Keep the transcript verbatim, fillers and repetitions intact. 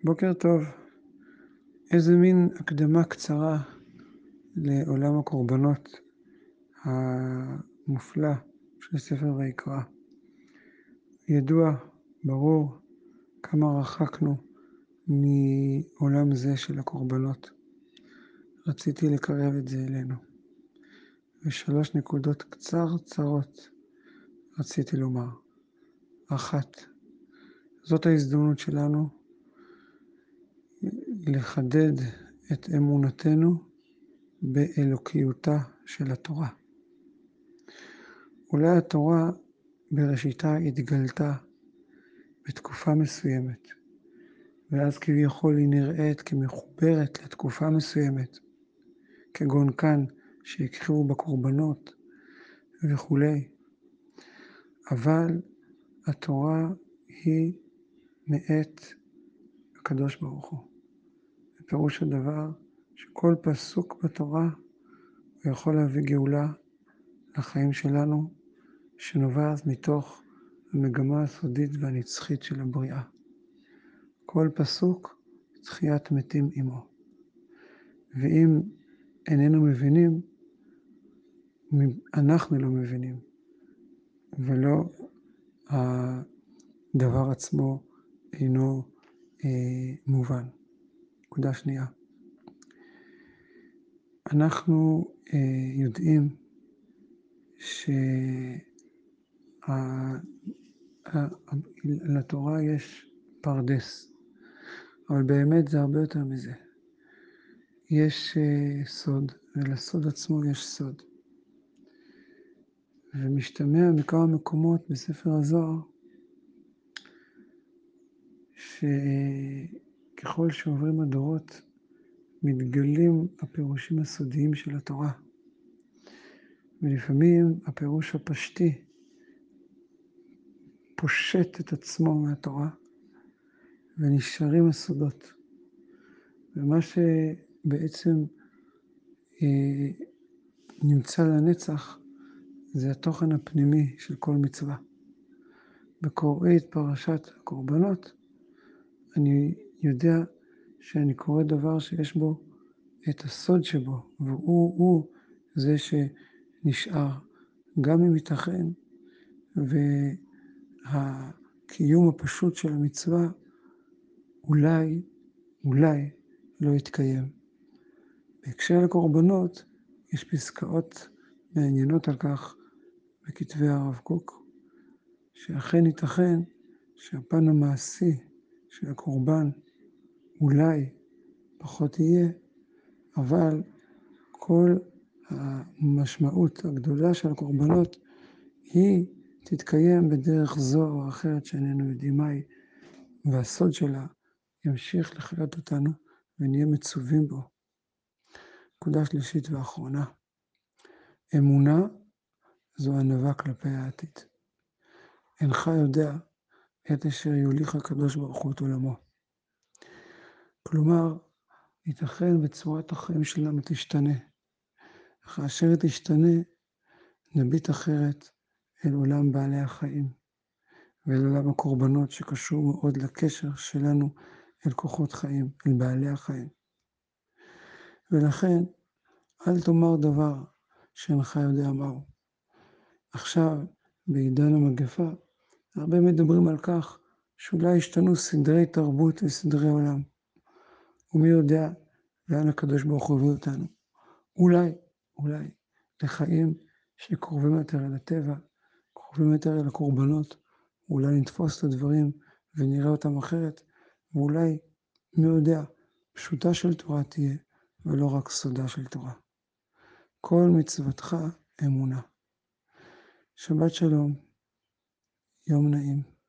בוקר טוב. איזה מין הקדמה קצרה לעולם הקורבנות המופלא של ספר ויקרא. ידוע, ברור, כמה רחקנו מעולם זה של הקורבנות. רציתי לקרב את זה אלינו. ושלוש נקודות קצרצרות רציתי לומר. אחת, זאת ההזדמנות שלנו לחדד את אמונתנו באלוקיותה של התורה. אולי התורה בראשיתה התגלתה בתקופה מסוימת, ואז כביכול היא נראית כמחוברת לתקופה מסוימת, כגון כאן שהקריבו בקורבנות וכו'. אבל התורה היא מאת הקדוש ברוך הוא. בפירוש הדבר שכל פסוק בתורה הוא יכול להביא גאולה לחיים שלנו, שנובעת מתוך המגמה הסודית והנצחית של הבריאה. כל פסוק תחיית מתים עמו. ואם איננו מבינים, אנחנו לא מבינים, ולא הדבר עצמו אינו אה, מובן. נקודה שנייה. אנחנו אה, יודעים שלתורה יש פרדס, אבל באמת זה הרבה יותר מזה. יש אה, סוד, ולסוד עצמו יש סוד. ומשתמע מכמה מקומות בספר הזוהר, שככל שעוברים הדורות, מתגלים הפירושים הסודיים של התורה. ולפעמים הפירוש הפשטי פושט את עצמו מהתורה, ונשארים הסודות. ומה שבעצם אה, נמצא לנצח, זה התוכן הפנימי של כל מצווה. בקוראי את פרשת הקורבנות, אני יודע שאני קורא דבר שיש בו את הסוד שבו, והוא הוא זה שנשאר, גם אם ייתכן, והקיום הפשוט של המצווה אולי, אולי לא יתקיים. בהקשר לקורבנות, יש פסקאות מעניינות על כך בכתבי הרב קוק, שאכן ייתכן שהפן המעשי של הקורבן אולי פחות יהיה, אבל כל המשמעות הגדולה של הקורבנות היא תתקיים בדרך זו או אחרת שאיננו יודעים מהי, והסוד שלה ימשיך לחיות אותנו ונהיה מצווים בו. נקודה שלישית ואחרונה, אמונה זו ענווה כלפי העתיד. אינך יודע את אשר יוליך הקדוש ברוך הוא את עולמו. כלומר, ייתכן בצורת החיים שלנו תשתנה. כאשר היא תשתנה, נביט אחרת אל עולם בעלי החיים, ואל עולם הקורבנות שקשור מאוד לקשר שלנו אל כוחות חיים, אל בעלי החיים. ולכן, אל תאמר דבר שאינך יודע מהו. עכשיו, בעידן המגפה, הרבה מדברים על כך שאולי השתנו סדרי תרבות וסדרי עולם. ומי יודע לאן הקדוש ברוך הוא הביא אותנו. אולי, אולי, לחיים שקרובים יותר אל הטבע, קרובים יותר אל הקורבנות, אולי נתפוס את הדברים ונראה אותם אחרת, ואולי, מי יודע, פשוטה של תורה תהיה, ולא רק סודה של תורה. כל מצוותך אמונה. שבת שלום, יום נעים.